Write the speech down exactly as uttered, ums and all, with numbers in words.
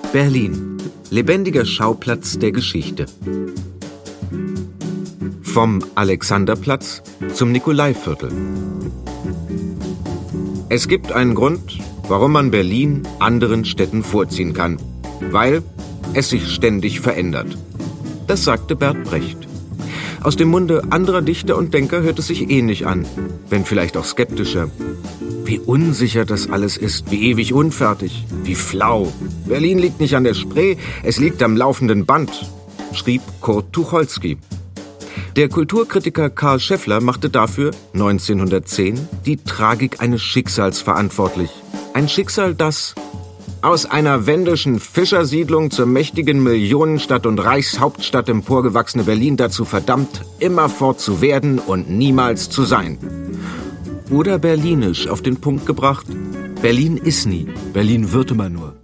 Berlin, lebendiger Schauplatz der Geschichte. Vom Alexanderplatz zum Nikolaiviertel. Es gibt einen Grund, warum man Berlin anderen Städten vorziehen kann. Weil es sich ständig verändert. Das sagte Bert Brecht. Aus dem Munde anderer Dichter und Denker hört es sich ähnlich an, wenn vielleicht auch skeptischer. Wie unsicher das alles ist, wie ewig unfertig, wie flau. Berlin liegt nicht an der Spree, es liegt am laufenden Band, schrieb Kurt Tucholsky. Der Kulturkritiker Karl Scheffler machte dafür neunzehnhundertzehn die Tragik eines Schicksals verantwortlich. Ein Schicksal, das aus einer wendischen Fischersiedlung zur mächtigen Millionenstadt und Reichshauptstadt emporgewachsene Berlin dazu verdammt, immerfort zu werden und niemals zu sein. Oder berlinisch auf den Punkt gebracht: Berlin ist nie, Berlin wird immer nur.